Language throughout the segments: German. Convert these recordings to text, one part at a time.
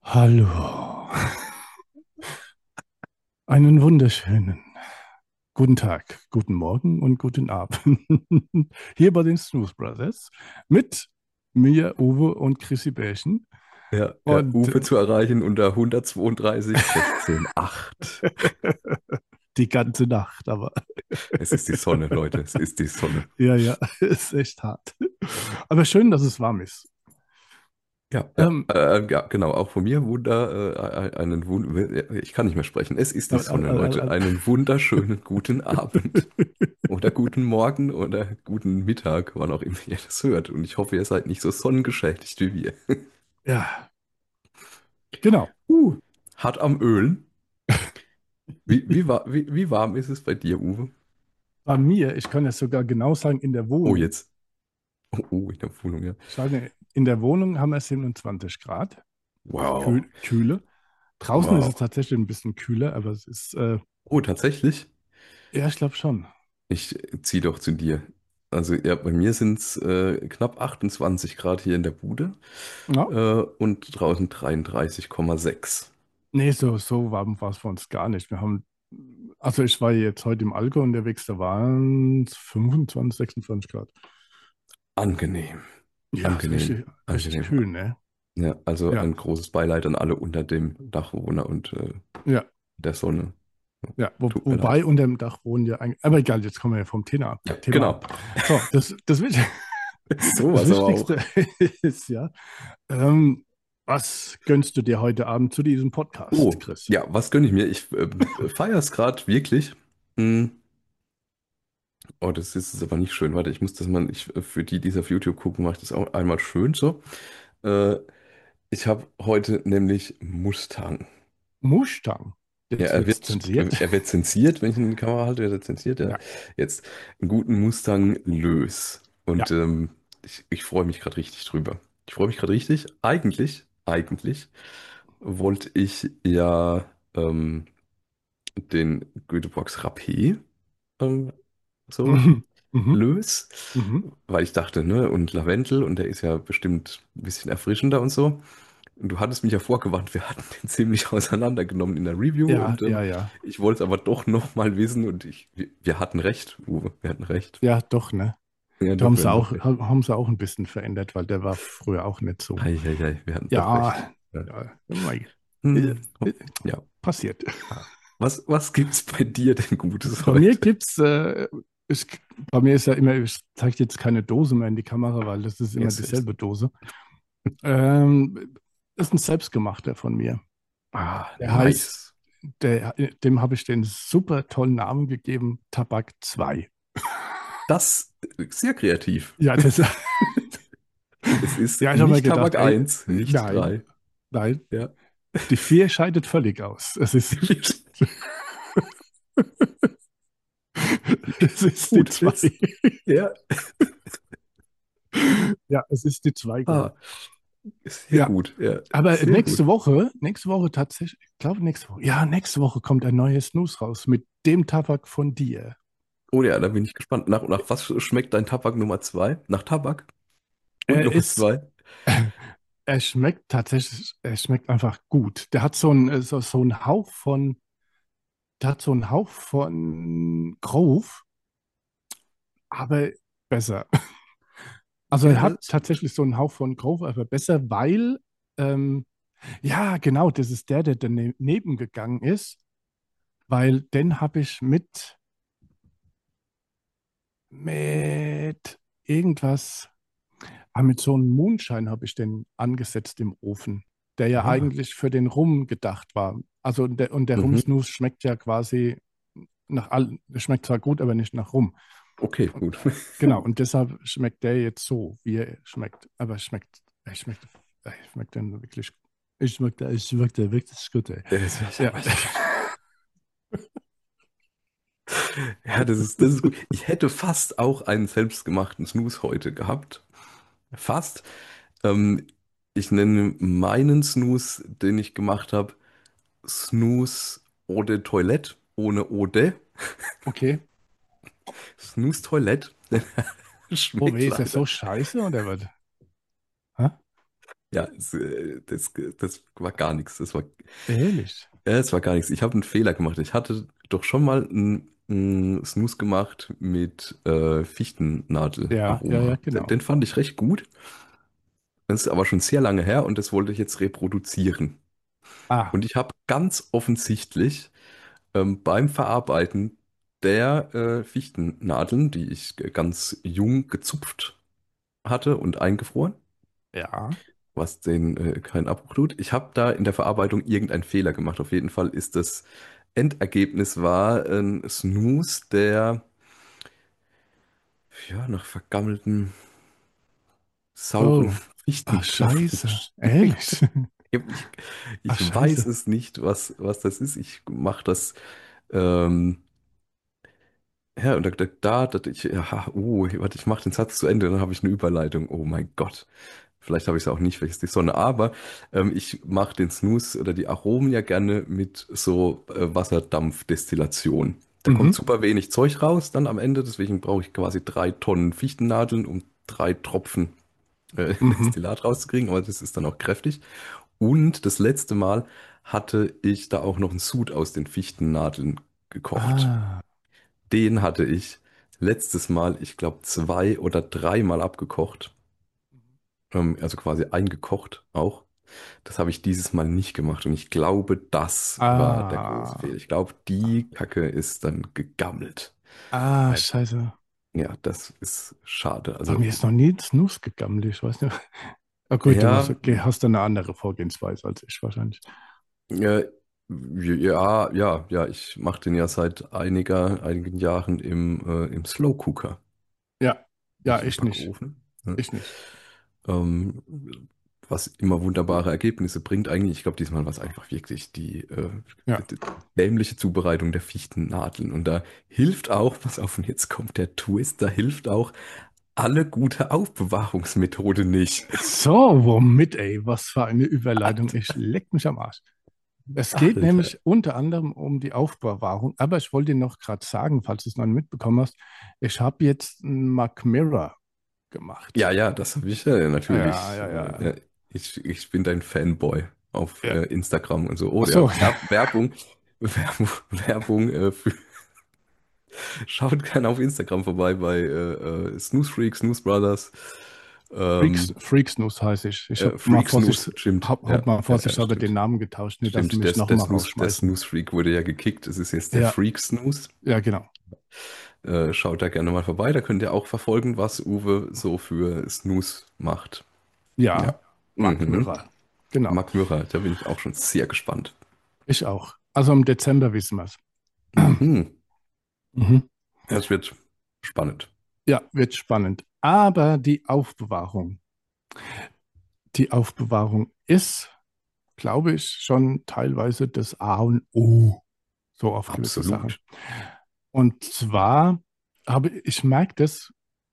Hallo. Einen wunderschönen guten Tag, guten Morgen und guten Abend. Hier bei den Snooze Brothers mit mir, Uwe und Chrissy Bärchen. Ja, ja, Und Uwe zu erreichen unter 132 16 8. die ganze Nacht, aber Es ist die Sonne, Leute, es ist die Sonne. ja, ja, ist echt hart. Aber schön, dass es warm ist. Ja, ja, Ähm, ja, genau, auch von mir ich kann nicht mehr sprechen. Es ist die äh, Sonne, äh, Leute. äh, Einen wunderschönen guten Abend oder guten Morgen oder guten Mittag, wann auch immer ihr das hört. Und ich hoffe, ihr seid nicht so sonnengeschädigt wie wir. ja, genau. Uh, hart am Ölen. Wie warm ist es bei dir, Uwe? Bei mir, ich kann es sogar genau sagen, in der Oh, Wohnung. jetzt. Oh, in der Wohnung, ja. Ich sage, in der Wohnung haben wir 27 Grad, Wow. Kühle. Draußen ist es Wow. tatsächlich ein bisschen kühler, aber es ist, Oh, tatsächlich? ja, ich glaube schon. Ich ziehe doch zu dir. Also ja, bei mir sind es knapp 28 Grad hier in der Bude Ja. und draußen 33,6. Nee, so warm war es für uns gar nicht. Also ich war jetzt heute im Allgäu unterwegs, da waren es 25, 26 Grad. Angenehm, Ja, ist angenehm, richtig angenehm. kühl, ne? Ja, also Ja, ein großes Beileid an alle unter dem Dachwohner und ja, der Sonne. ja. Tut mir Wobei leid. unter dem Dach wohnen ja eigentlich, aber egal, jetzt kommen wir ja vom Ja, Thema genau. ab. So, das Sowas aber auch. Wichtigste ist ja, ähm, was gönnst du dir heute Abend zu diesem Podcast, Oh, Chris? ja, was gönne ich mir? Ich feiere es gerade wirklich. Hm. Oh, das ist jetzt aber nicht schön. Warte, ich muss das mal, für die, die es auf YouTube gucken, mache ich das auch einmal schön so. Äh, Ich habe heute nämlich Mustang. Mustang. Ja, Jetzt wird's zensiert. er wird zensiert, wenn ich ihn in die Kamera halte, wird er zensiert, ja. Ja, Jetzt einen guten Mustang Lös. Und ja. ich freue mich gerade richtig drüber. Ich freue mich gerade richtig. Eigentlich wollte ich ja den Göteborgs Rapé ähm, so Mhm. Mhm. Lös, Mhm. weil ich dachte, ne, und Lavendel und der ist ja bestimmt ein bisschen erfrischender und so. Und du hattest mich ja vorgewarnt, wir hatten den ziemlich auseinandergenommen in der Review Ja, und ja, ja. ich wollte es aber doch noch mal wissen und wir hatten recht, Uwe, wir hatten recht. Ja, doch, ne? Ja, Da doch, wir hatten doch recht. haben sie auch ein bisschen verändert, weil der war früher auch nicht so. Eieiei, wir hatten doch recht. Ja, Ja. ja, mei. Äh, Hm, äh, ja. passiert. Was gibt's bei dir denn Gutes Bei mir heute? gibt's, ich, bei mir ist ja immer, ich zeige jetzt keine Dose mehr in die Kamera, weil das ist immer Jetzt ist. dieselbe Dose. Ist ein selbstgemachter von mir. Ah, Der heißt, nice. dem habe ich den super tollen Namen gegeben, Tabak 2. Das ist sehr kreativ. Ja, das, Es ist ja, ich habe mir nicht gedacht, Tabak ey, eins, nicht nein, 3. nein, Ja. die 4 scheidet völlig aus. Es ist die Gut, 2. jetzt. Ja. Ja, es ist die 2 Ah, geworden. sehr Ja, gut. Ja, aber sehr gut. nächste Woche tatsächlich, ich glaube nächste Woche, ja, nächste Woche kommt ein neues Snooze raus mit dem Tabak von dir. Oh ja, da bin ich gespannt. Nach was schmeckt dein Tabak Nummer 2? Nach Tabak und Er Nummer ist, 2? er schmeckt tatsächlich, er schmeckt einfach gut. So einen Hauch von, der hat so einen Hauch von Grove, aber besser. Also Ja, er das hat ist gut. tatsächlich so einen Hauch von Grove, aber besser, weil, ja, genau, das ist der daneben gegangen ist, weil den habe ich mit irgendwas, mit so einem Moonshine habe ich den angesetzt im Ofen, der ja Ah, eigentlich für den Rum gedacht war. Also und der mhm. Rumsnus schmeckt ja quasi schmeckt zwar gut, aber nicht nach Rum. Okay, gut. Genau, und deshalb schmeckt der jetzt so, wie er schmeckt. Aber er schmeckt dann wirklich, ich schmeckt der wirklich gut, ey. Ja. Ja, das ist gut. Ich hätte fast auch einen selbstgemachten Snooze heute gehabt. Fast. Ähm, Ich nenne meinen Snooze, den ich gemacht habe, Snooze Eau de Toilette ohne Eau de. Okay. Snooze Toilette. Oh Schmeckt weh, ist das leider. so scheiße oder was? Hä? Ja, das war gar nichts. Ehrlich? Es war gar nichts. Ich habe einen Fehler gemacht. Ich hatte doch schon mal einen Snooze gemacht mit Ja, ja, ja, Fichtennadelaroma. Den, genau. den fand ich recht gut. Das ist aber schon sehr lange her und das wollte ich jetzt reproduzieren. Ah, Und ich habe ganz offensichtlich beim Verarbeiten der Fichtennadeln, die ich ganz jung gezupft hatte und eingefroren, ja. was den keinen Abbruch tut. Ich habe da in der Verarbeitung irgendeinen Fehler gemacht. Auf jeden Fall ist das Endergebnis war ein Snooze, der ja nach vergammelten sauren Oh. Ah, Fichtenpflanzen scheiße. schmeckt. Ehrlich? Ich, Ah, ich weiß scheiße. es nicht, was das ist. Ich mache das. Ähm, ja, und warte, ich mache den Satz zu Ende, dann habe ich eine Überleitung. Oh mein Gott. Vielleicht habe ich es auch nicht, welches die Sonne, aber ich mache den Snooze oder die Aromen ja gerne mit so Wasserdampfdestillation. Da kommt Mhm, super wenig Zeug raus dann am Ende, deswegen brauche ich quasi 3 Tonnen Fichtennadeln, um 3 Tropfen mhm. Destillat rauszukriegen, aber das ist dann auch kräftig. Und das letzte Mal hatte ich da auch noch einen Sud aus den Fichtennadeln gekocht. Ah. Den hatte ich letztes Mal, ich glaube, 2 oder 3 Mal abgekocht. Also quasi eingekocht auch. Das habe ich dieses Mal nicht gemacht und ich glaube, das war der große Ah. Fehler. Ich glaube, die Kacke ist dann gegammelt. Ah, Also, scheiße. ja, das ist schade. Bei Also, mir ist noch nie ein Snooze gegammelt, ich weiß nicht. Ah, gut, du ja, hast eine andere Vorgehensweise als ich wahrscheinlich. ja, ja, ich mache den ja seit einigen Jahren im Slow Cooker, Ja, ja, nicht im ich nicht. Backofen. Ne? Ich nicht. Ähm, was immer wunderbare Ergebnisse bringt eigentlich. Ich glaube, diesmal war es einfach wirklich Ja. die dämliche Zubereitung der Fichtennadeln. Und da hilft auch, pass auf, und jetzt kommt der Twist, da hilft auch alle gute Aufbewahrungsmethode nicht. So, womit, ey? Was für eine Überleitung. Ich leck mich am Arsch. Es geht Alter. nämlich unter anderem um die Aufbewahrung, aber ich wollte dir noch gerade sagen, falls du es noch nicht mitbekommen hast, ich habe jetzt ein Mac Mirror Ja, gemacht. ja, das habe ich Ja, natürlich. ja, Ja, ja. ich bin dein Fanboy auf Ja. Instagram und so. Oh, Ach so, der Werbung schaut gerne auf Instagram vorbei bei Snooze Freak, Snooze Brothers. Ähm, Freaks News heiße ich. Ich habe mal Freak Snooze, Vorsitz, stimmt. hab mal vorsichtshalber den Stimmt. Namen getauscht, nicht, dass sie Stimmt, mich der nochmal Der rausschmeißen. Snooze Freak wurde ja gekickt. Es ist jetzt der Ja, Freak Snooze. ja, genau. Schaut da gerne mal vorbei. Da könnt ihr auch verfolgen, was Uwe so für Snooze macht. Ja. Ja, Mac Mhm. Mirror. Genau. Mark Mürrer, da bin ich auch schon sehr gespannt. Ich auch. Also im Dezember wissen wir es. Mhm. Mhm. Es wird spannend. Ja, wird spannend. Aber die Aufbewahrung ist, glaube ich, schon teilweise das A und O, so auf gewisse Sachen. Absolut. Und zwar ich merke das,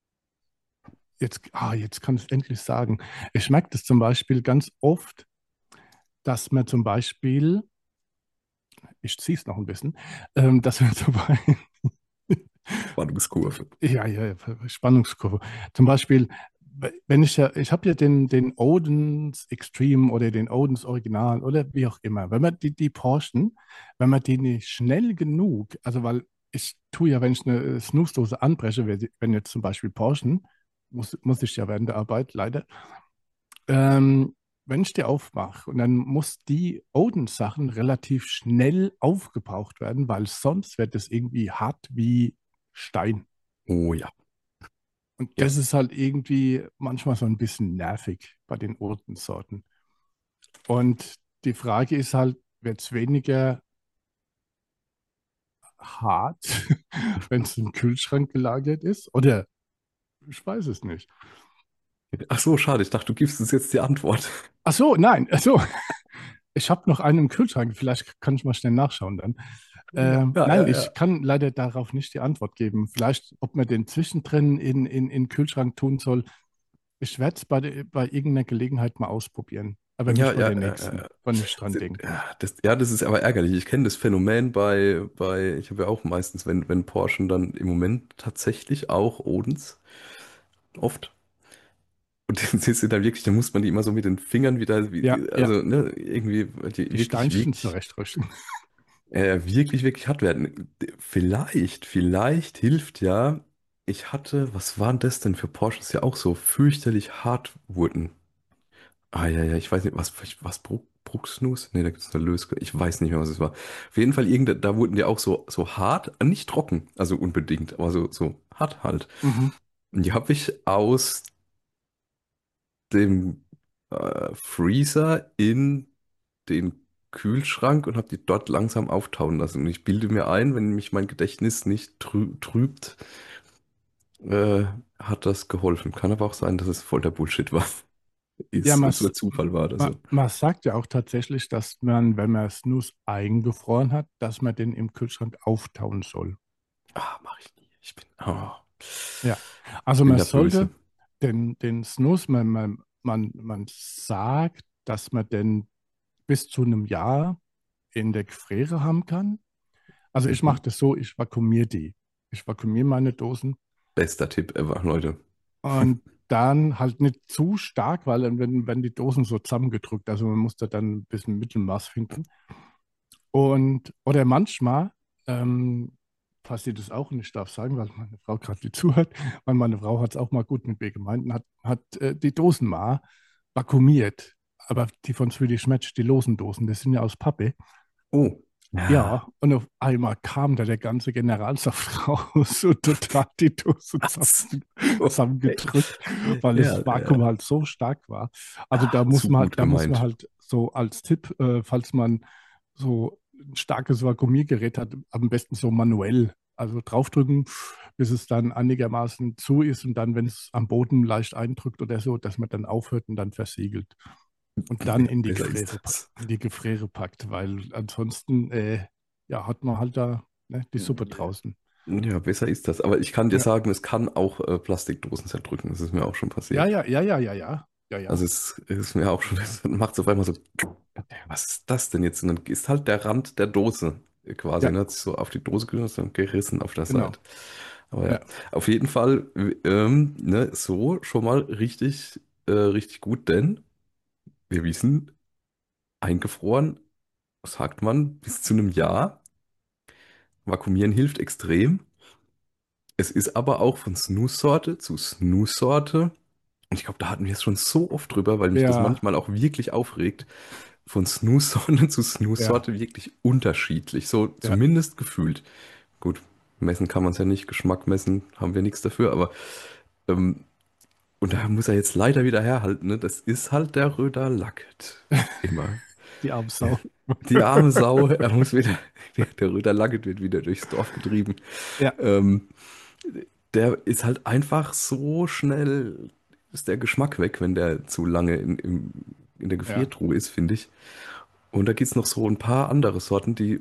jetzt kann ich es endlich sagen. Ich merke das zum Beispiel ganz oft, dass man zum Beispiel, ich ziehe es noch ein bisschen, dass man zum Beispiel, Spannungskurve. ja, ja, ja, Spannungskurve. Zum Beispiel, wenn ich habe ja den Odens Extreme oder den Odens Original oder wie auch immer, wenn man die Porschen, wenn man die nicht schnell genug, also weil ich tue ja, wenn ich eine Snooze-Dose anbreche, wenn jetzt zum Beispiel Porschen, muss ich ja während der Arbeit leider, wenn ich die aufmache und dann muss die Odens-Sachen relativ schnell aufgebraucht werden, weil sonst wird es irgendwie hart wie Stein. Oh ja. Und Ja. das ist halt irgendwie manchmal so ein bisschen nervig bei den Urtensorten. Und die Frage ist halt, wird es weniger hart, wenn es im Kühlschrank gelagert ist? Oder ich weiß es nicht. Ach so, schade. Ich dachte, du gibst uns jetzt die Antwort. Ach so, nein, ach so. Ich habe noch einen im Kühlschrank. Vielleicht kann ich mal schnell nachschauen dann. Ja, Nein, ja, ich ja. kann leider darauf nicht die Antwort geben. Vielleicht, ob man den zwischendrin in den Kühlschrank tun soll. Ich werde es bei irgendeiner Gelegenheit mal ausprobieren. Aber Ja, nicht bei ja, der nächsten, wenn ich dran denke. ja, das ist aber ärgerlich. Ich kenne das Phänomen ich habe ja auch meistens, wenn Porschen dann im Moment tatsächlich auch Odens, oft. Und sie sind dann wirklich, da muss man die immer so mit den Fingern wieder, Ja, ja, also ne, irgendwie, weil die die wirklich, Steinchen wirklich, zurechtrücken. wirklich hart werden. Vielleicht hilft ja, ich hatte, was waren das denn für Porsches ja auch so fürchterlich hart wurden. Ah, ja, ja, ich weiß nicht, was Bruxnus? Nee, da gibt es eine Lösung. Ich weiß nicht mehr, was es war. Auf jeden Fall, da wurden die auch so hart, nicht trocken, also unbedingt, aber so hart halt. Mhm. Und die habe ich aus dem Freezer in den Kühlschrank und habe die dort langsam auftauen lassen. Und ich bilde mir ein, wenn mich mein Gedächtnis nicht trübt, äh, hat das geholfen. Kann aber auch sein, dass es voll der Bullshit war. Ja, Ist so Zufall war oder so. man sagt ja auch tatsächlich, dass man, wenn man Snus eingefroren hat, dass man den im Kühlschrank auftauen soll. Ah, mache ich nie. Ja, also Bin man da böse. sollte den Snus, man sagt, dass man den bis zu einem Jahr in der Gefriere haben kann. Also ich Mhm. mache das so, ich vakuumiere die. Ich vakuumiere meine Dosen Bester Tipp ever, Leute. und dann halt nicht zu stark, weil dann wenn die Dosen so zusammengedrückt, also man muss da dann ein bisschen Mittelmaß finden. Und, oder manchmal passiert es auch, und ich darf sagen, weil meine Frau gerade die zuhört, weil meine Frau hat es auch mal gut mit mir gemeint und hat die Dosen mal vakuumiert. Aber die von Swedish Match, die losen Dosen, das sind ja aus Pappe. Oh. Ja. Ja, und auf einmal kam da der ganze Generalsaft raus und total die Dose Was? Okay. zusammengedrückt, weil Ja, das Vakuum halt so stark war. Also zu gut da muss man gemeint. halt so als Tipp, falls man so ein starkes Vakuumiergerät hat, am besten so manuell. Also draufdrücken, bis es dann einigermaßen zu ist und dann, wenn es am Boden leicht eindrückt oder so, dass man dann aufhört und dann versiegelt und dann Ja, besser ist das. In die Gefriere packt, weil ansonsten ja, hat man halt da ne, die Suppe draußen. Ja, besser ist das. Aber ich kann dir Ja. sagen, es kann auch Plastikdosen zerdrücken. Das ist mir auch schon Ja, passiert. ja, ja, ja, ja, ja, ja, Also ja, es ist mir auch schon, es macht es auf einmal so, was ist das denn jetzt? Und dann ist halt der Rand der Dose quasi, ja, ne? Hat sich so auf die Dose gelöst und gerissen auf der genau. Seite. Aber ja, Ja, auf jeden Fall, ne, so schon mal richtig gut, denn wir wissen, eingefroren, sagt man, bis zu einem Jahr. Vakuumieren hilft extrem. Es ist aber auch von Snooze-Sorte zu Snooze-Sorte. Und ich glaube, da hatten wir es schon so oft drüber, weil mich das ja, manchmal auch wirklich aufregt. Von Snooze-Sorte zu ja, Snooze-Sorte wirklich unterschiedlich. So ja. zumindest gefühlt. Gut, messen kann man es ja nicht. Geschmack messen haben wir nichts dafür. Aber, ähm, und da muss er jetzt leider wieder herhalten. Ne? Das ist halt der Röder Lacket. Immer. Die arme Sau. Die arme Sau, er muss wieder, der Röder Lacket wird wieder durchs Dorf getrieben. Ja, Ähm, Der ist halt einfach so schnell, ist der Geschmack weg, wenn der zu lange in der ja. Gefriertruhe ist, finde ich. Und da gibt es noch so ein paar andere Sorten, die,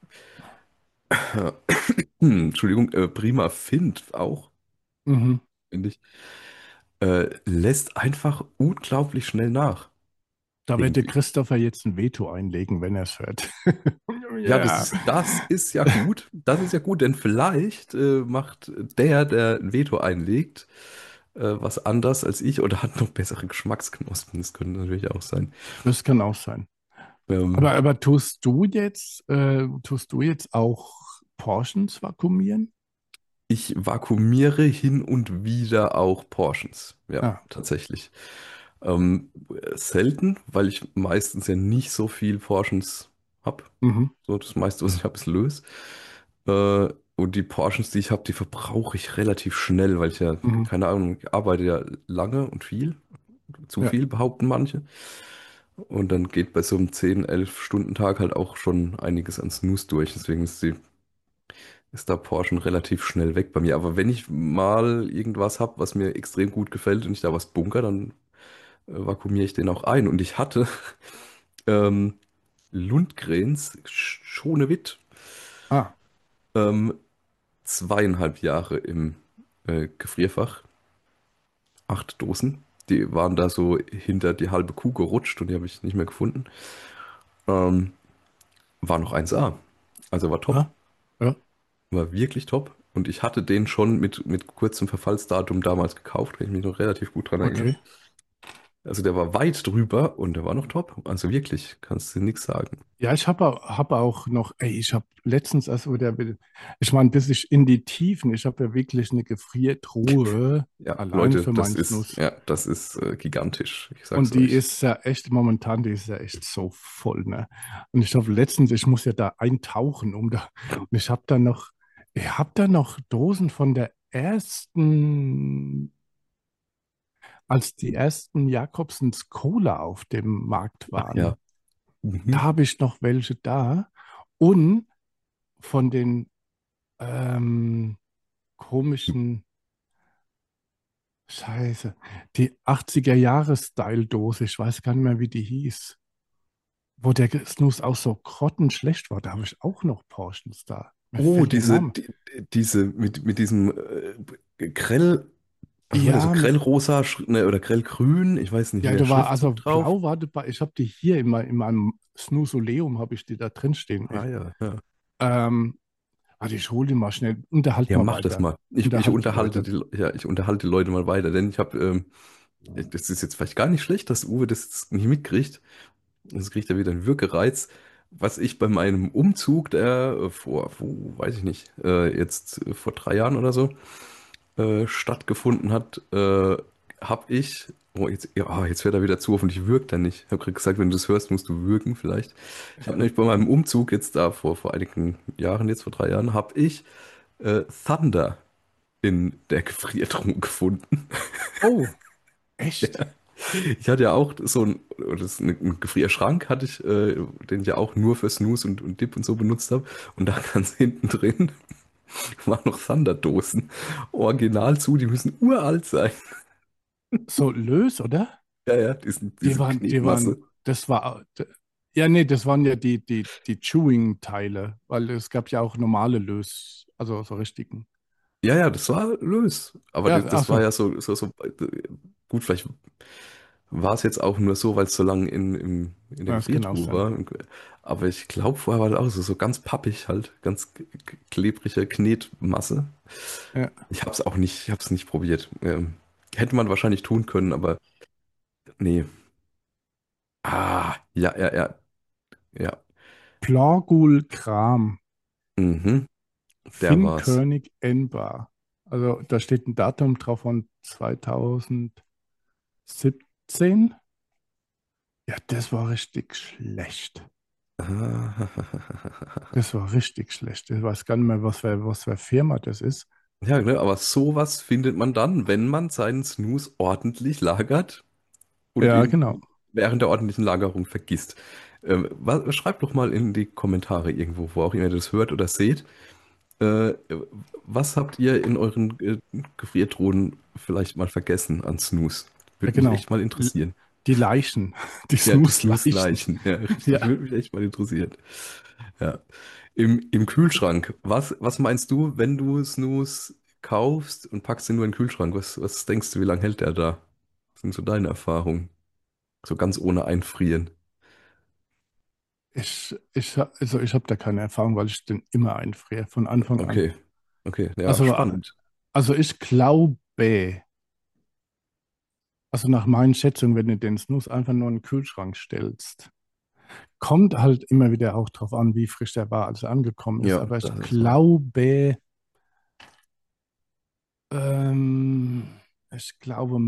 Entschuldigung, Prima Find auch, Mhm. finde ich, lässt einfach unglaublich schnell nach, Da wird der irgendwie. Christopher jetzt ein Veto einlegen, wenn er es hört. Ja, Ja. das ist ja gut. Das ist ja gut, denn vielleicht macht der ein Veto einlegt, was anders als ich oder hat noch bessere Geschmacksknospen. Das könnte natürlich auch sein. Das kann auch sein. Ähm, Aber tust du jetzt auch Portions vakuumieren? Ich vakuumiere hin und wieder auch Portions. Ja, Ah, tatsächlich. Selten, weil ich meistens ja nicht so viel Portions habe. mhm, So, das meiste, was ich habe, ist Lös. Äh, und die Portions, die ich habe, die verbrauche ich relativ schnell, weil ich ja, mhm, keine Ahnung, ich arbeite ja lange und viel. Zu ja. viel, behaupten manche. Und dann geht bei so einem 10, 11 Stunden Tag halt auch schon einiges an Snooze durch. Deswegen ist da Porsche relativ schnell weg bei mir. Aber wenn ich mal irgendwas habe, was mir extrem gut gefällt und ich da was bunker, dann vakuumiere ich den auch ein. Und ich hatte ähm, Lundgrens Schonewit Ah, ähm, 2,5 Jahre im Gefrierfach. 8 Dosen. Die waren da so hinter die halbe Kuh gerutscht und die habe ich nicht mehr gefunden. Ähm, War noch 1A. Also war top. ja, ja, War wirklich top. Und ich hatte den schon mit kurzem Verfallsdatum damals gekauft, kann ich mich noch relativ gut dran erinnern. okay. Also der war weit drüber und der war noch top. Also wirklich, kannst du nichts sagen. Ja, ich habe hab auch noch, ey, ich habe letztens erst wieder, ich meine, bis ich in die Tiefen, ich habe ja wirklich eine Gefriertruhe Ja, allein Leute, für das meinen ist, Snus. ja, das ist gigantisch. Ich sag's Und die euch. ist ja echt, momentan, die ist ja echt so voll, ne? Und ich habe letztens, ich muss ja da eintauchen, um da, und ich habe da noch Dosen von der ersten, als die ersten Jakobsens Cola auf dem Markt Ach ja. waren. Da Mhm. habe ich noch welche da. Und von den ähm, komischen, Scheiße, die 80er-Jahre-Style-Dose, ich weiß gar nicht mehr, wie die hieß, wo der Snus auch so grottenschlecht war, da habe ich auch noch Portions da. Mir Oh, fällt der Name. diese mit diesem grell, was war das, so Ja, grellrosa ne, oder grellgrün, ich weiß nicht ja, mehr, da war Schriftzug also drauf. blau war dabei. Ich habe die hier in meinem Snusoleum, habe ich die da drin stehen. Ah ja, ja. Ähm, warte, ich hole die mal schnell. Unterhalt Ja, mal mach das weiter. mal. Ich Unterhalt die unterhalte Leute. ja, ich unterhalte die Leute mal weiter, denn ich habe, das ist jetzt vielleicht gar nicht schlecht, dass Uwe das jetzt nicht mitkriegt. Das kriegt er wieder einen Würgereiz. Was ich bei meinem Umzug, der weiß ich nicht, jetzt vor 3 Jahren oder so stattgefunden hat, habe ich, oh, jetzt, ja, jetzt hört er wieder zu, hoffentlich würgt er nicht. Ich habe gerade gesagt, wenn du das hörst, musst du würgen vielleicht. Ich habe nämlich bei meinem Umzug jetzt da vor einigen Jahren, jetzt vor 3 Jahren, habe ich Thunder in der Gefriertruhe gefunden. Oh, echt? Ich hatte ja auch so ein Gefrierschrank, hatte ich, den ich ja auch nur für Snooze und Dip und so benutzt habe. Und da ganz hinten drin waren noch Thunderdosen. Original zu, die müssen uralt sein. So lös, oder? Ja, ja, diese Die waren, Knetmasse. das war, ja, nee, das waren ja die Chewing-Teile, weil es gab ja auch normale Lös, also so richtigen. Ja, ja, das war lös. Aber Ja, das war also, ja gut, vielleicht war es jetzt auch nur so, weil es so lange in der ja, das kann auch Gefriertruhe sein. war. Aber ich glaube, vorher war das auch so ganz pappig halt, ganz klebrige Knetmasse. Ja. Ich habe es nicht probiert. Hätte man wahrscheinlich tun können, aber nee. Ah, ja, ja, ja, ja. Plorgul Kram, Mhm, der war's. Finnkönig Enbar. Also da steht ein Datum drauf von 2017. Ja, das war richtig schlecht. Das war richtig schlecht. Ich weiß gar nicht mehr, was für Firma das ist. Ja, ne, aber sowas findet man dann, wenn man seinen Snooze ordentlich lagert und Ja, ihn genau. während der ordentlichen Lagerung vergisst. Schreibt doch mal in die Kommentare irgendwo, wo auch immer ihr das hört oder seht. Äh, Was habt ihr in euren Gefriertruhen vielleicht mal vergessen an Snooze? Ja, Würde mich genau. echt mal L- interessieren. Die Leichen, die Ja, die Snooze-Leichen. Snooze-Leichen. Ja, richtig. Ja, Würde mich echt mal interessieren. Ja. Im Kühlschrank. Was meinst du, wenn du Snooze kaufst und packst ihn nur in den Kühlschrank? Was denkst du, wie lange hält der da? Was sind so deine Erfahrungen? So ganz ohne Einfrieren. also ich habe da keine Erfahrung, weil ich den immer einfriere, von Anfang an. Okay. Okay. Ja, Also, spannend. also ich glaube, also nach meinen Schätzungen, wenn du den Snus einfach nur in den Kühlschrank stellst, kommt halt immer wieder auch drauf an, wie frisch der war, als er angekommen ist. Ja, Aber ich das ist wahr. glaube, ähm, ich glaube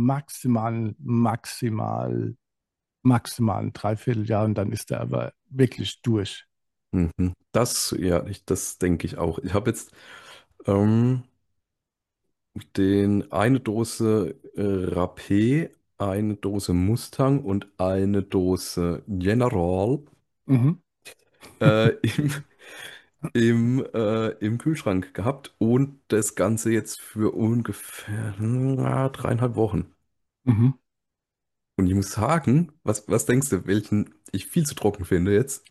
maximal ein Dreivierteljahr und dann ist er aber wirklich durch. Mhm. Das denke ich auch. Ich habe jetzt ähm, eine Dose Rapé, eine Dose Mustang und eine Dose General Mhm, äh, im, im Kühlschrank gehabt und das Ganze jetzt für ungefähr 3,5 Wochen. mhm. Und ich muss sagen, was denkst du, welchen ich viel zu trocken finde jetzt?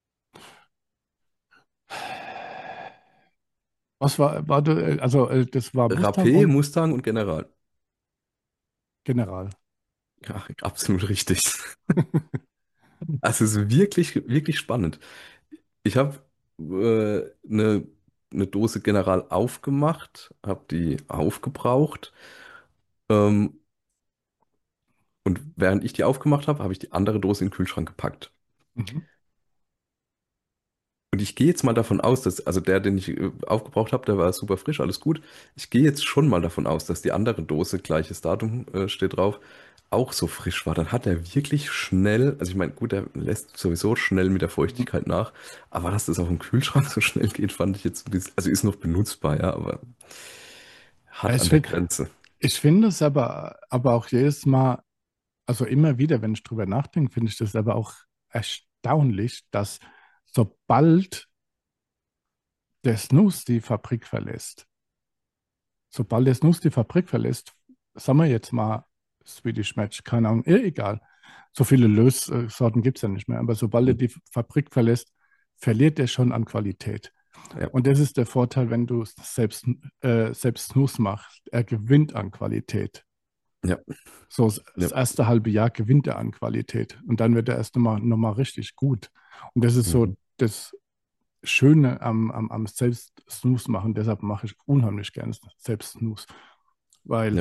Also das war Mustang Rapé, und Mustang und General. General. Ja, absolut richtig. Also es ist wirklich, wirklich spannend. Ich habe eine Dose General aufgemacht, habe die aufgebraucht ähm, Und während ich die aufgemacht habe, habe ich die andere Dose in den Kühlschrank gepackt. Mhm. Und ich gehe jetzt mal davon aus, dass, also der, den ich aufgebraucht habe, der war super frisch, alles gut. Ich gehe jetzt schon mal davon aus, dass die andere Dose, gleiches Datum steht drauf, auch so frisch war. Dann hat er wirklich schnell, also ich meine, gut, er lässt sowieso schnell mit der Mhm. Feuchtigkeit nach, aber dass das auch im Kühlschrank so schnell geht, fand ich jetzt ein bisschen, also ist noch benutzbar, ja, aber Ja, hart an der Grenze. ich finde es aber auch jedes Mal, also immer wieder, wenn ich drüber nachdenke, finde ich das aber auch erstaunlich, dass sobald der Snus die Fabrik verlässt, sobald der Snus die Fabrik verlässt, sagen wir jetzt mal Swedish Match, keine Ahnung, egal. So viele Lössorten gibt es ja nicht mehr, aber sobald er Hm. die Fabrik verlässt, verliert er schon an Qualität. Ja, Und das ist der Vorteil, wenn du selbst Snus machst. Er gewinnt an Qualität. ja, So das ja. erste halbe Jahr gewinnt er an Qualität und dann wird er erst noch mal richtig gut. Und das ist so Mhm. das Schöne am Selbst-Snooze machen. Deshalb mache ich unheimlich gerne Selbst-Snooze, weil Ja,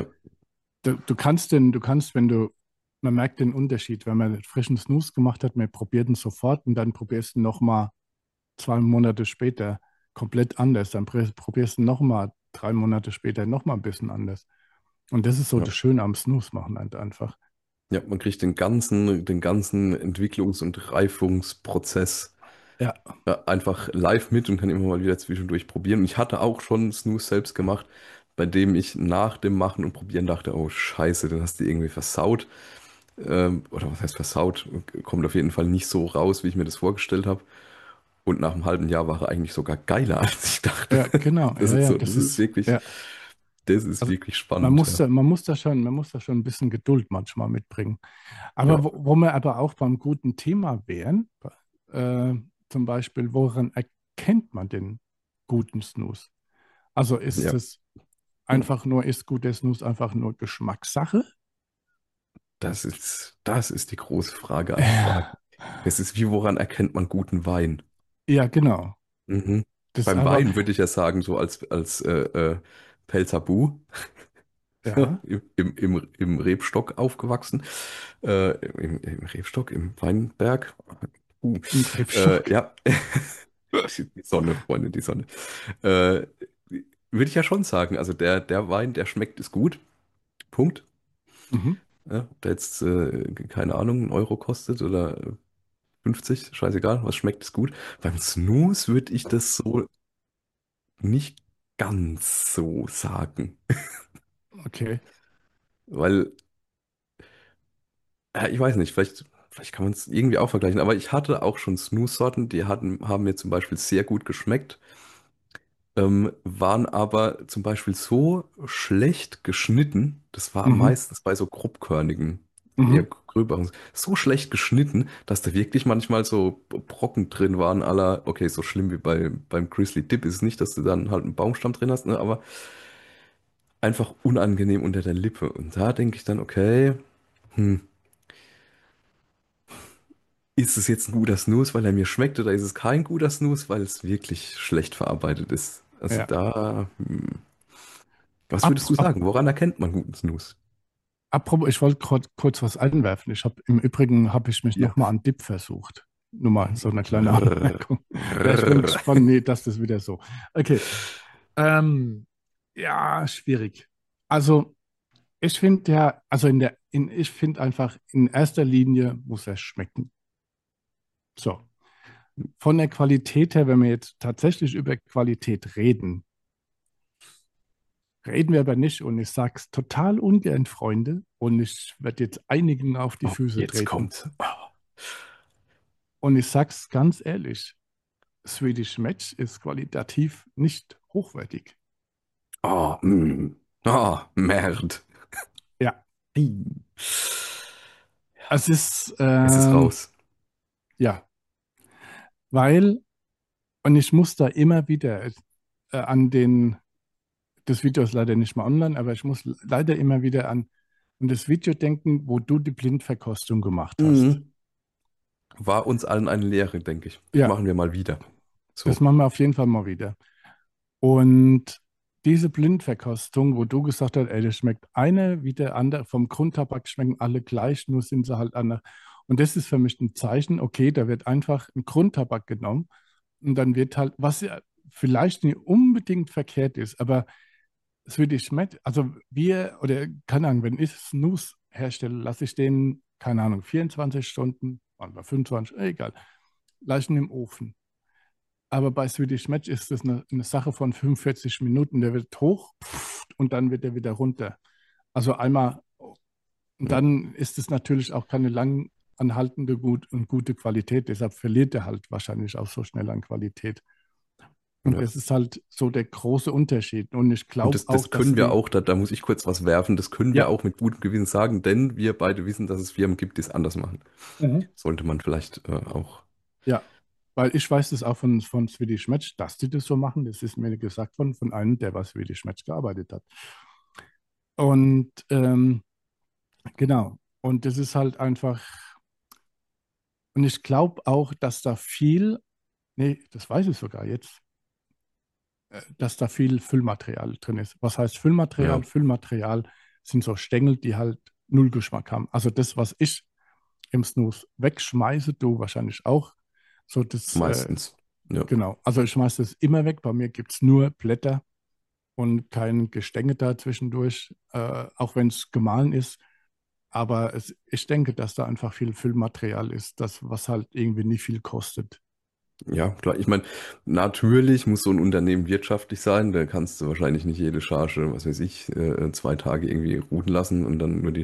du kannst, man merkt den Unterschied, wenn man einen frischen Snooze gemacht hat, man probiert ihn sofort und dann probierst du noch mal 2 Monate später komplett anders. Dann probierst du noch mal 3 Monate später noch mal ein bisschen anders. Und das ist so ja. das Schöne am Snooze machen halt einfach. Ja, man kriegt den ganzen Entwicklungs- und Reifungsprozess Ja, einfach live mit und kann immer mal wieder zwischendurch probieren. Und ich hatte auch schon Snooze selbst gemacht, bei dem ich nach dem Machen und Probieren dachte, oh Scheiße, den hast du irgendwie versaut. Oder was heißt versaut? Kommt auf jeden Fall nicht so raus, wie ich mir das vorgestellt habe. Und nach einem halben Jahr war er eigentlich sogar geiler, als ich dachte. ja, genau. Das Ja, ist ja, so, ja. das ist Also wirklich spannend, ja. man muss da schon ein bisschen Geduld manchmal mitbringen. Ja, Aber wo wir aber auch beim guten Thema wären, äh, zum Beispiel, woran erkennt man den guten Snooze? Also ist ja. es einfach nur, ist guter Snooze einfach nur Geschmackssache? Das ist die große Frage aller Fragen. Es ist wie, woran erkennt man guten Wein? Ja, genau. Mhm. Das ist Beim einfach, Wein würde ich ja sagen, so als Pelzerbu, ja, im Rebstock aufgewachsen. Im Rebstock, im Weinberg. ein Rebstock. Ja, die Sonne, Freunde, die Sonne. Äh, Würde ich ja schon sagen, also der Wein, der schmeckt, ist gut. Punkt. Mhm. Ja, ob der jetzt, keine Ahnung, 1 Euro kostet oder 50, scheißegal, was schmeckt, ist gut. Beim Snooze würde ich das so nicht ganz so sagen. Okay. Weil, ja, ich weiß nicht, vielleicht kann man es irgendwie auch vergleichen, aber ich hatte auch schon Snooze-Sorten, haben mir zum Beispiel sehr gut geschmeckt, waren aber zum Beispiel so schlecht geschnitten, das war Mhm. meistens bei so grobkörnigen, eher Mhm. gröberen, so schlecht geschnitten, dass da wirklich manchmal so Brocken drin waren, okay, so schlimm wie beim Grizzly Dip ist es nicht, dass du dann halt einen Baumstamm drin hast, ne, aber einfach unangenehm unter der Lippe. Und da denke ich dann, okay, hm, ist es jetzt ein guter Snooze, weil er mir schmeckt, oder ist es kein guter Snooze, weil es wirklich schlecht verarbeitet ist? Also Ja. da, was Ab, würdest du ab, sagen? Woran erkennt man guten Snooze? Apropos, ich wollte kurz was einwerfen. Im Übrigen habe ich mich Ja. nochmal an Dip versucht. Nur mal so eine kleine Brrr, Anmerkung. Ja, ich bin brrr. gespannt. Nee, das ist wieder so. Okay. Ähm, ja, schwierig. Also, ich finde ja, also ich finde einfach, in erster Linie muss er schmecken. So. Von der Qualität her, wenn wir jetzt tatsächlich über Qualität reden, reden wir aber nicht. Und ich sage es total ungern, Freunde. Und ich werde jetzt einigen auf die Oh, Füße jetzt treten. kommt. Und ich sage es ganz ehrlich. Swedish Match ist qualitativ nicht hochwertig. Oh, Merd. Ja, Ei. es ist, Es ist raus. ja, weil, und ich muss da immer wieder an das Video ist leider nicht mehr online, aber ich muss leider immer wieder an das Video denken, wo du die Blindverkostung gemacht hast. Mhm. War uns allen eine Lehre, denke ich. Ja, Machen wir mal wieder. das So. machen wir auf jeden Fall mal wieder. Und diese Blindverkostung, wo du gesagt hast, ey, das schmeckt eine wie der andere, vom Grundtabak schmecken alle gleich, nur sind sie halt anders. Und das ist für mich ein Zeichen, okay, da wird einfach ein Grundtabak genommen und dann wird halt, was ja vielleicht nicht unbedingt verkehrt ist, aber Swedish Match, also wir, oder keine Ahnung, wenn ich Snus herstelle, lasse ich den, keine Ahnung, 24 Stunden, oder 25, egal, lasse ich ihn im Ofen. Aber bei Swedish Match ist das eine Sache von 45 Minuten. Der wird hoch und dann wird er wieder runter. Also einmal, und Ja, dann ist es natürlich auch keine lang anhaltende und gute Qualität. Deshalb verliert er halt wahrscheinlich auch so schnell an Qualität. Und ja. das ist halt so der große Unterschied. Und ich Und glaube auch, das können dass wir die, auch, da muss ich kurz was werfen, das können wir ja, auch mit gutem Gewissen sagen, denn wir beide wissen, dass es Firmen gibt, die es anders machen. mhm. Sollte man vielleicht auch. Ja, weil ich weiß das auch von Swedish Match, dass die das so machen. Das ist mir gesagt von einem, der bei Swedish Match gearbeitet hat. Und genau. Und das ist halt einfach, und ich glaube auch, dass da viel, nee, das weiß ich sogar jetzt, dass da viel Füllmaterial drin ist. Was heißt Ja, Füllmaterial? Füllmaterial sind so Stängel, die halt null Geschmack haben. Also das, was ich im Snus wegschmeiße, du wahrscheinlich auch. So das, meistens. Ja, genau. Also ich schmeiße das immer weg. Bei mir gibt es nur Blätter und kein Gestänge da zwischendurch, auch wenn es gemahlen ist. Aber ich denke, dass da einfach viel Füllmaterial ist, das, was halt irgendwie nicht viel kostet. ja, klar. Ich meine, natürlich muss so ein Unternehmen wirtschaftlich sein. Da kannst du wahrscheinlich nicht jede Charge, was weiß ich, 2 Tage irgendwie ruhen lassen und dann nur die.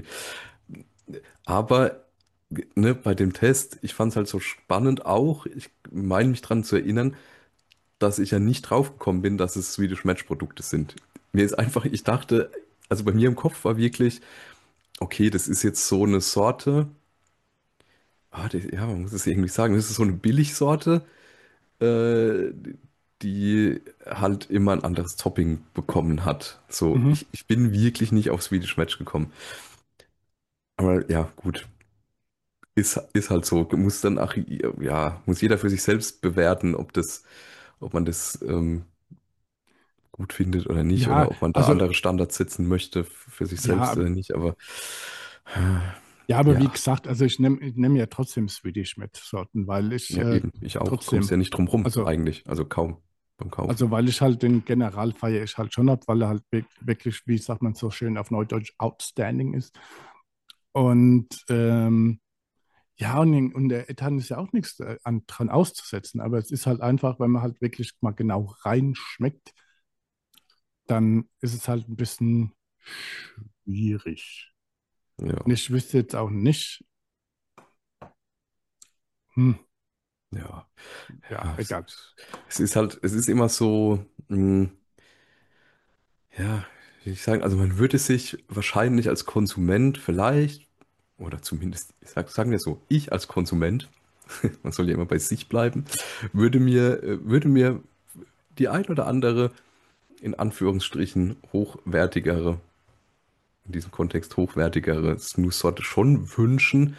Aber ne, bei dem Test, ich fand es halt so spannend auch. Ich meine mich dran zu erinnern, dass ich ja nicht draufgekommen bin, dass es Swedish Match Produkte sind. Mir ist einfach, ich dachte, also bei mir im Kopf war wirklich, okay, das ist jetzt so eine Sorte, ja, man muss es irgendwie sagen, das ist so eine Billigsorte, äh, die halt immer ein anderes Topping bekommen hat. So, Mhm. ich bin wirklich nicht auf Swedish Match gekommen. Aber ja, gut, ist halt so. Muss dann, ach, ja, muss jeder für sich selbst bewerten, ob man das gut findet oder nicht, oder Ja, ob man da also, andere Standards setzen möchte für sich ja, selbst oder nicht. Aber ja, aber wie ja, gesagt, also ich nehm ja trotzdem Swedish Match Sorten, weil ich ja, eben, ich auch. Kommst trotzdem, ja nicht drum rum, also, eigentlich. Also kaum beim Kaufen. also weil ich halt den General feiere ich halt schon ab, weil er halt wirklich, wie sagt man so schön auf Neudeutsch, outstanding ist. Und ja, und der Ethan ist ja auch nichts dran auszusetzen, aber es ist halt einfach, wenn man halt wirklich mal genau reinschmeckt, dann ist es halt ein bisschen schwierig. Und Ja, ich wüsste jetzt auch nicht, hm, ja, ja, ja. egal. Es ist halt, es ist immer so, ja, wie ich sagen, also man würde sich wahrscheinlich als Konsument vielleicht, oder zumindest, sagen wir so, ich als Konsument, man soll ja immer bei sich bleiben, würde mir die ein oder andere in Anführungsstrichen hochwertigere, in diesem Kontext hochwertigere Snooze-Sorte schon wünschen.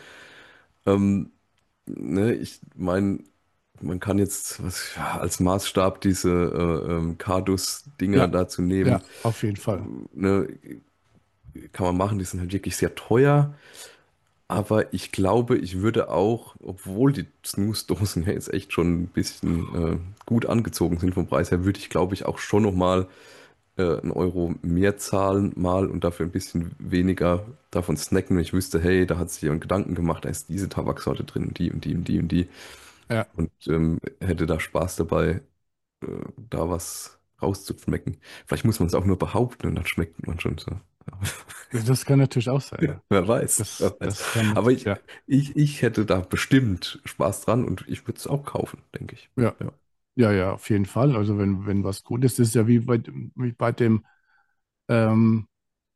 Ne, ich meine, man kann jetzt ja, als Maßstab diese Cardus-Dinger Ja, dazu nehmen. ja, auf jeden Fall. Ne, kann man machen, die sind halt wirklich sehr teuer. Aber ich glaube, ich würde auch, obwohl die Snooze-Dosen ja jetzt echt schon ein bisschen gut angezogen sind vom Preis her, würde ich, glaube ich, auch schon nochmal 1 Euro mehr zahlen mal und dafür ein bisschen weniger davon snacken, wenn ich wüsste, hey, da hat sich jemand Gedanken gemacht, da ist diese Tabaksorte drin und die und die und die und die Ja, und hätte da Spaß dabei, da was rauszuschmecken. Vielleicht muss man es auch nur behaupten und dann schmeckt man schon so. das kann natürlich auch sein, ja. Wer weiß, Das, wer weiß. das kann, Aber ja, ich hätte da bestimmt Spaß dran und ich würde es auch kaufen, denke ich. ja, Ja. ja, ja, auf jeden Fall. Also wenn was gut ist, ist ja wie bei dem ähm,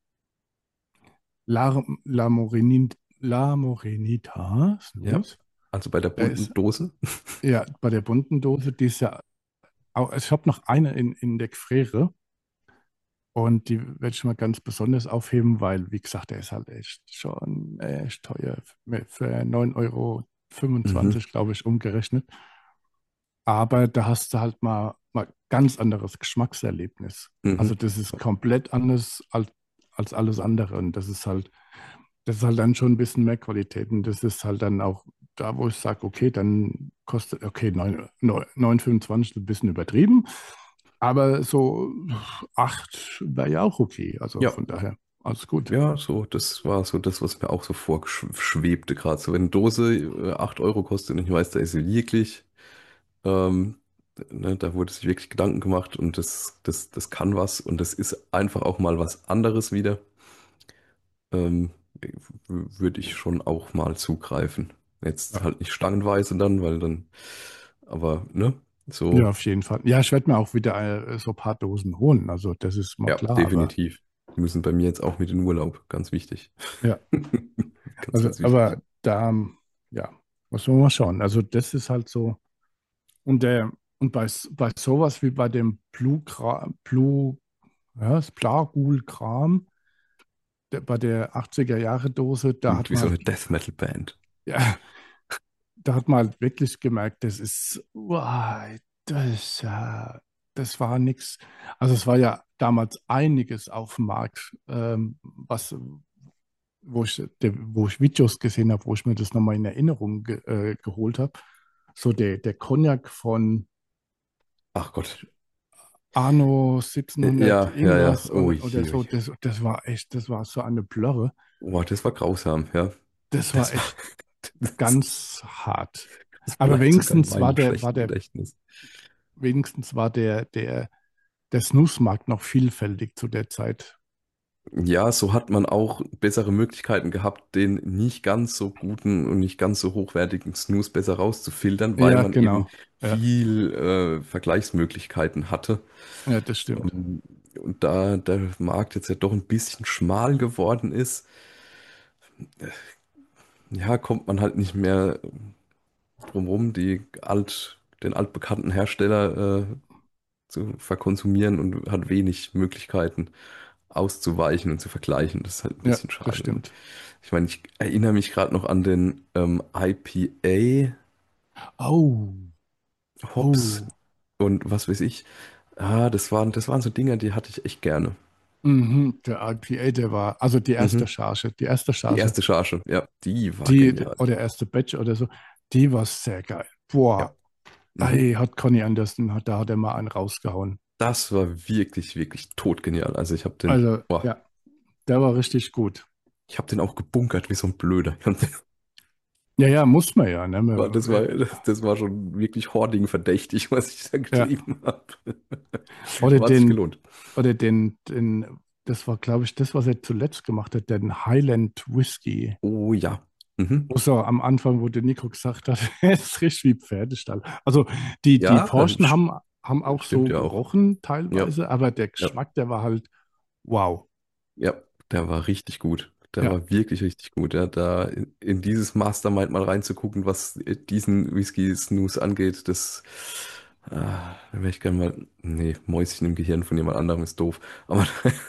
La Morenita Ja. Snooze. Also bei der Da ist bunten Dose. ja bei der bunten Dose, die ist ja auch, ich habe noch eine in der Gefriere und die werde ich mal ganz besonders aufheben, weil, wie gesagt, der ist halt echt schon echt teuer für 9,25 Euro, Mhm. glaube ich, umgerechnet. Aber da hast du halt mal mal ganz anderes Geschmackserlebnis. Also Mhm. das ist komplett anders als alles andere. Und das ist halt dann schon ein bisschen mehr Qualität. Und das ist halt dann auch da, wo ich sage, okay, dann kostet, okay, 9,25 ist ein bisschen übertrieben, aber so 8 wäre ja auch okay. Also Ja, von daher, alles gut. ja, so, das war so das, was mir auch so vorschwebte, gerade so, wenn eine Dose 8 Euro kostet und ich weiß, da ist sie wirklich, ähm, ne, da wurde sich wirklich Gedanken gemacht und das kann was und das ist einfach auch mal was anderes wieder, ähm, würde ich schon auch mal zugreifen. Jetzt Ja. halt nicht stangenweise dann, weil dann, aber, ne, Ja, so, auf jeden Fall. Ja, ich werde mir auch wieder so ein paar Dosen holen. Also das ist mal ja, klar, aber definitiv. Die müssen bei mir jetzt auch mit in den Urlaub, ganz wichtig. ja, Ganz, also, ganz wichtig. aber da, ja, muss man mal schauen. Also das ist halt so. Und bei sowas wie bei dem ja, das Plagul-Kram, bei der 80er Jahre Dose, Klingt wie so eine Death Metal Band. ja, da hat man halt wirklich gemerkt, das ist, uah, das, das war nichts. Also es war ja damals einiges auf dem Markt, wo ich Videos gesehen habe, wo ich mir das nochmal in Erinnerung geholt habe. So der Cognac von Ach Gott. Anno 1700 Ja, ja, ja. irgendwas Oh, oder je, oh so, je. das war echt, das war so eine Blöre. Boah, das war grausam, ja. Das war Das war, echt das, ganz hart. das Aber bleibt sogar in meinem schlechten Gedächtnis. wenigstens war der Snooze-Markt noch vielfältig zu der Zeit. Ja, so hat man auch bessere Möglichkeiten gehabt, den nicht ganz so guten und nicht ganz so hochwertigen Snooze besser rauszufiltern, weil Ja, man eben genau. Ja, viel Vergleichsmöglichkeiten hatte. ja, das stimmt. Ähm, und da der Markt jetzt ja doch ein bisschen schmal geworden ist, ja, kommt man halt nicht mehr drumherum, den altbekannten Hersteller zu verkonsumieren und hat wenig Möglichkeiten auszuweichen und zu vergleichen. Das ist halt ein Ja, bisschen das schade. Und stimmt. ich meine, ich erinnere mich gerade noch an den IPA Oh, Hops oh. und was weiß ich. Das waren so Dinger, die hatte ich echt gerne. Mhm, der IPA, der war, also Mhm. Die erste Die Charge, erste Charge, ja, die war genial. oder erste Batch oder so, die war sehr geil. Ja. Boah, Mhm. ey, hat Conny Anderson, da hat er mal einen rausgehauen. Das war wirklich, wirklich totgenial. Also Also, boah, ja, der war richtig gut. ich habe den auch gebunkert wie so ein Blöder. Ja, ja, muss man ja, ne? Das war schon wirklich Hoarding verdächtig, was ich da Ja. getrieben habe. Oder Aber hat sich den, gelohnt. das war, glaube ich, das, was er zuletzt gemacht hat, den Highland Whisky. Oh ja. Mhm. Wo so am Anfang, wo der Nico gesagt hat, es riecht wie Pferdestall. Also die Ja, Porschen haben auch stimmt so ja auch. gerochen Ja, teilweise, aber der ja, Geschmack, der war halt wow. ja. Der war richtig gut. Der Ja, war wirklich richtig gut. Ja, da in dieses Mastermind mal reinzugucken, was diesen Whisky-Snooze angeht, da wäre ich gerne mal. Nee, Mäuschen im Gehirn von jemand anderem ist doof. Aber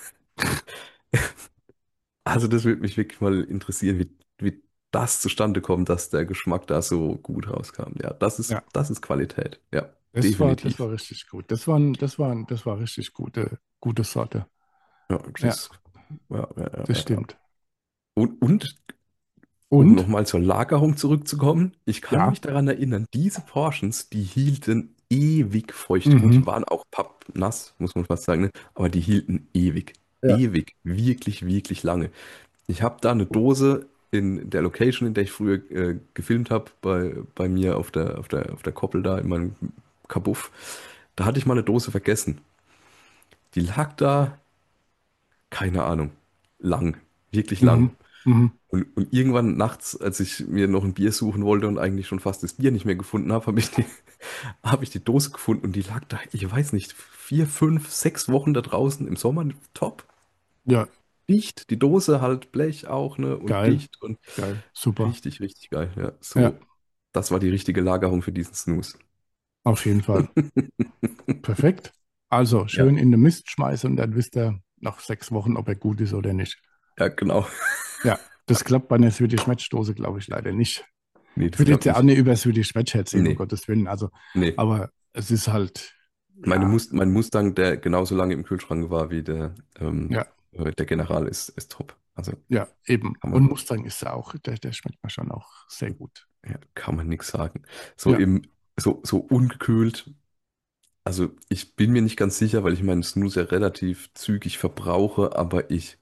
also das würde mich wirklich mal interessieren, wie das zustande kommt, dass der Geschmack da so gut rauskam. Ja, ja. das ist Qualität. Ja, Das definitiv. war richtig gut. Das war richtig gute Sorte. Ja, Ja, ja, ja, ja, das ja. Ja. stimmt. Und um Und? nochmal zur Lagerung zurückzukommen, ich kann Ja. mich daran erinnern, diese Portions, die hielten ewig feucht. Gut, die Mhm. waren auch pappnass, muss man fast sagen, ne? Aber die hielten ewig. Ja. Ewig. Wirklich, wirklich lange. Ich habe da eine Dose in der Location, in der ich früher gefilmt habe, bei mir auf der Koppel da in meinem Kabuff. Da hatte ich mal eine Dose vergessen. Die lag da, keine Ahnung, lang, wirklich lang. Mhm. Mhm. Und irgendwann nachts, als ich mir noch ein Bier suchen wollte und eigentlich schon fast das Bier nicht mehr gefunden habe, habe ich die Dose gefunden und die lag da, ich weiß nicht, 4, 5, 6 Wochen da draußen im Sommer, top, Ja, dicht, die Dose halt Blech auch, ne, und geil, dicht und geil, super. richtig, richtig geil, ja, Ja, so, das war die richtige Lagerung für diesen Snooze. auf jeden Fall. Perfekt. Also Ja, schön in den Mist schmeißen und dann wisst ihr nach 6 Wochen, ob er gut ist oder nicht. ja, genau. Ja, das klappt bei einer Swedish Match Dose, glaube ich, leider nicht. Nee, Ich das will jetzt klappt ja auch nicht. nicht über Swedish Match erzählen, um Nee, Gottes Willen. Also, nee, aber es ist halt. Ja, Mein Mustang, der genauso lange im Kühlschrank war wie ja, der General, ist top. Also ja, eben. kann Und man, Mustang ist ja auch, der schmeckt mir schon auch sehr gut. ja, kann man nichts sagen. So Ja, im, so ungekühlt. Also ich bin mir nicht ganz sicher, weil ich meinen Snooze ja relativ zügig verbrauche, aber ich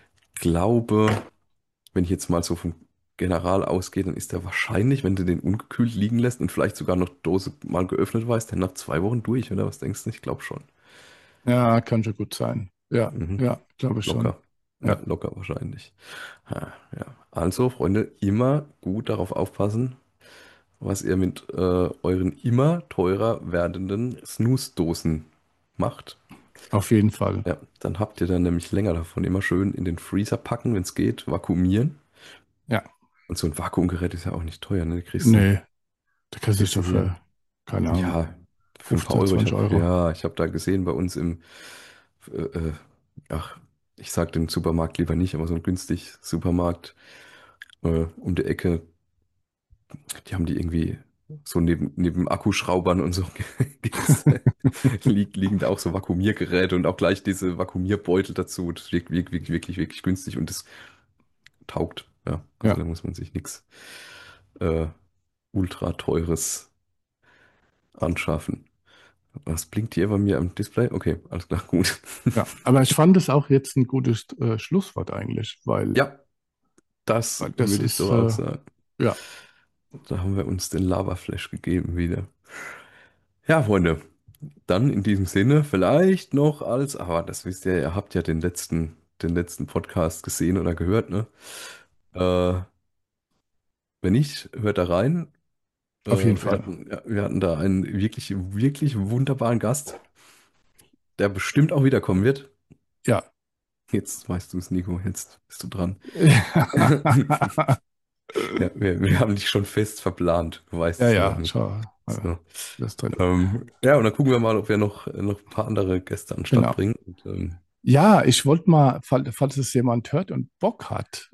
glaube, wenn ich jetzt mal so vom General ausgehe, dann ist der wahrscheinlich, wenn du den ungekühlt liegen lässt und vielleicht sogar noch Dose mal geöffnet weißt, dann nach 2 Wochen durch, oder was denkst du? Ich glaube schon. ja, kann schon gut sein. Ja, Mhm. ja, glaube ich schon. Locker. Ja, Ja, locker wahrscheinlich. Ja, ja. Also, Freunde, immer gut darauf aufpassen, was ihr mit euren immer teurer werdenden Snooze-Dosen macht. auf jeden Fall. Ja, dann habt ihr dann nämlich länger davon. Immer schön in den Freezer packen, wenn es geht, vakuumieren. Ja, Und so ein Vakuumgerät ist ja auch nicht teuer, ne? nee, da kannst du dich Kriegst du doch hier, für, keine Ahnung, ja, für ein paar 15, Euro. 20 Euro. Ich habe da gesehen bei uns äh, äh, ach, ich sag den Supermarkt lieber nicht, aber so ein günstig Supermarkt um die Ecke, die haben die irgendwie so neben Akkuschraubern und so gibt's, liegen da auch so Vakuumiergeräte und auch gleich diese Vakuumierbeutel dazu. Das wirkt wirklich günstig und das taugt. Ja, also Ja, da muss man sich nichts äh, ultra teures anschaffen. Was blinkt hier bei mir am Display? Okay, alles klar, gut. ja. Aber ich fand es auch jetzt ein gutes Schlusswort eigentlich, Ja, das weil das würde ich so ist, auch sagen. ja, Da haben wir uns den Lava-Flash gegeben wieder. Ja, Freunde, dann in diesem Sinne vielleicht noch aber das wisst ihr, ihr habt ja den letzten Podcast gesehen oder gehört, ne? Äh, wenn nicht, hört da rein. auf jeden Fall. Wir hatten da einen wirklich wunderbaren Gast, der bestimmt auch wiederkommen wird. Ja. Jetzt weißt du es, Nico, jetzt bist du dran. Ja, wir haben dich schon fest verplant, du weißt Ja, es ja. ja, schau, So. das drin. Ja, und dann gucken wir mal, ob wir noch ein paar andere Gäste an den Start Genau. bringen. Ja, ich wollte mal, falls es jemand hört und Bock hat,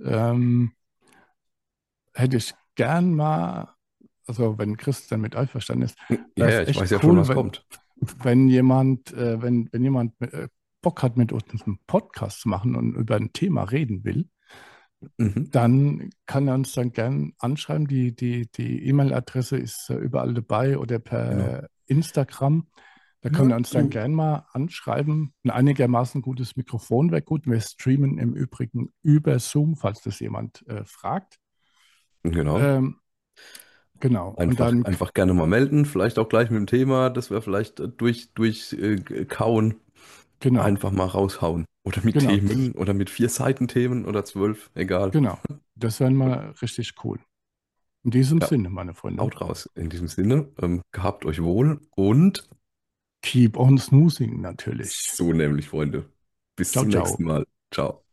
hätte ich gern mal, also wenn Christian mit einverstanden ist, wäre Ja, es ich weiß echt ja schon, cool, was kommt. wenn jemand, wenn jemand Bock hat, mit uns einen Podcast zu machen und über ein Thema reden will, Mhm, dann kann er uns dann gern anschreiben. Die E-Mail-Adresse ist überall dabei oder genau. per Instagram. Da können Ja, wir uns dann gern mal anschreiben. Ein einigermaßen gutes Mikrofon wäre gut. Wir streamen im Übrigen über Zoom, falls das jemand fragt. genau. Ähm, genau. Und dann, Einfach gerne mal melden, vielleicht auch gleich mit dem Thema, das wir vielleicht kauen, genau, einfach mal raushauen. Oder mit genau, Themen oder mit 4 Seiten Themen oder 12, egal. genau. Das wäre mal richtig cool. In diesem Ja, Sinne, meine Freunde. haut raus. In diesem Sinne, gehabt euch wohl und Keep on snoozing natürlich. so nämlich, Freunde. Bis Ciao, zum ciao. nächsten Mal. Ciao.